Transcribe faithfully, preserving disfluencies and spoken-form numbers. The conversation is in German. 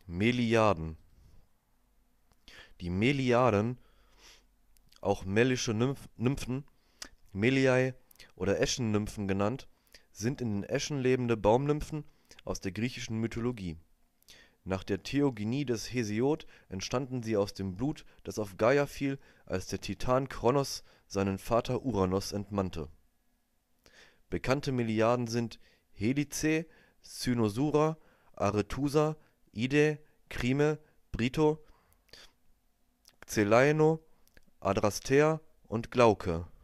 Meliaden. Die Meliaden, auch Mellische Nymph Nymphen, Meliae oder Eschennymphen genannt, sind in den Eschen lebende Baumnymphen aus der griechischen Mythologie. Nach der Theogonie des Hesiod entstanden sie aus dem Blut, das auf Gaia fiel, als der Titan Kronos seinen Vater Uranos entmannte. Bekannte Meliaden sind Helice, Cynosura, Arethusa, Ide, Crime, Brito, Celaeno, Adrastea und Glauke